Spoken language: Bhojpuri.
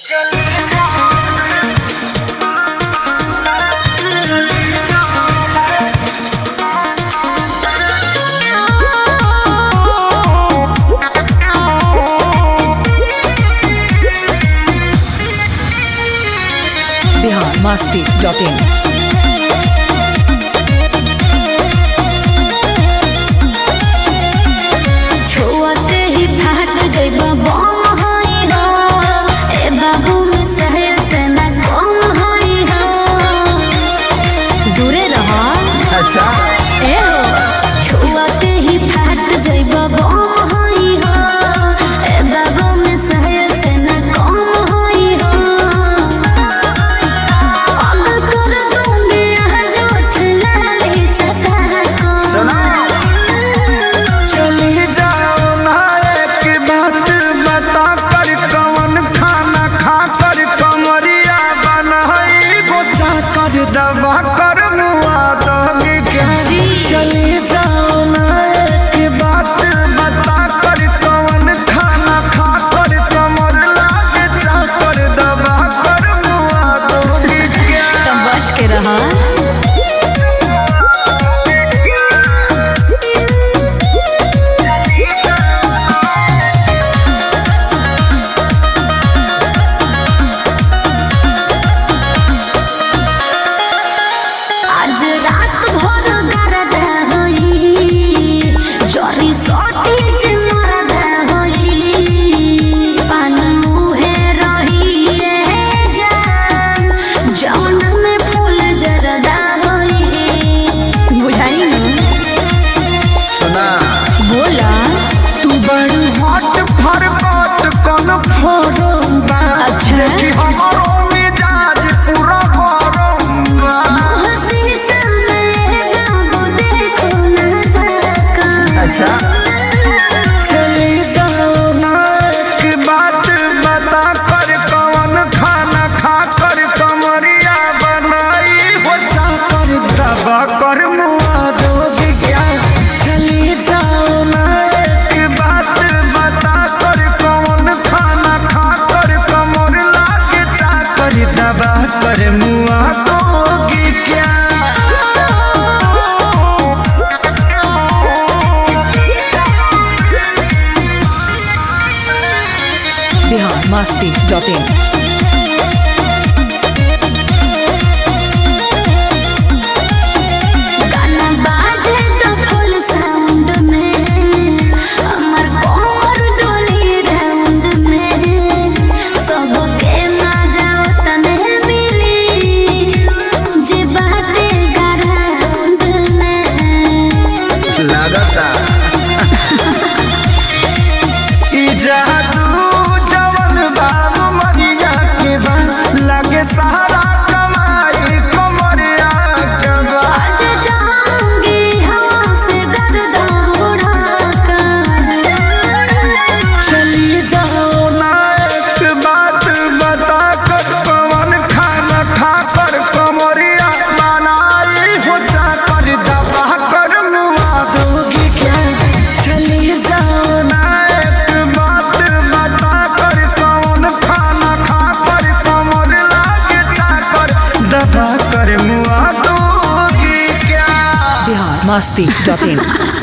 biharmasti.in छुआते ही फाट जइबा बम होई हो ए बाबू में शहर से ना कम होई हो दूरे रह। अच्छा ए हो छुआते ही फाट जइबा बम होई हो ए बाबू में शहर से ना कम होई हो अब कर दूंगी आज उठ लाली चटा को सुना चली जाओ ना एक बात बता कर कौन खाना खा कर कमरिया बनाई गोचा कर दबा कर मुआ दोगे क्या चली जाओ ना एक बात बता कर कौन खाना खा कर कमर लागे चा कर दबा कर मुआ दोगे क्या तो बच के रहा। आज रात भर गरदा होई जरी सटेज मरदा होई पानी मुहे रही ए जान जौन में फूल जरदा होई बुझाई न सुना बोला तू बड़ी हॉट फरकट कौन फोरम बा अच्छा। कि हमारो मिजाज पूरा गरम बा हंसी समय बाबू देखो ना जाका अच्छा चली जाओ ना एक बात बता कर कौन खाना खा कर कमरिया बनाई हो चा कर दबा कर मुआ दोगे क्या चली जाओ ना एक बात बता कर कौन खाना खा कर कमर लागे चा कर दबा कर मुआ दोगे क्या biharmasti.in गाना बाजे तो फुल साउंड में हमर कोमर डोली राउंड में सबके ना जाओ तने मिली जे बाटे ग्राउंड में लागता ई जादू जवन बाबू मरिया के बा लगे सहारा कमाई कमरिया के बा आज जाऊंगी हवा से गर्दा उड़ा कर चली जाओ ना एक बात बता कर कौन खाना खा कर कमरिया बनाई हो चा कर दबा कर मुआ दोगी क्या चली जाओ ना एक बात बता कर कौन खाना खा कर कमर लागे चा कर दबा कर मुआ दोगी क्या biharmasti.in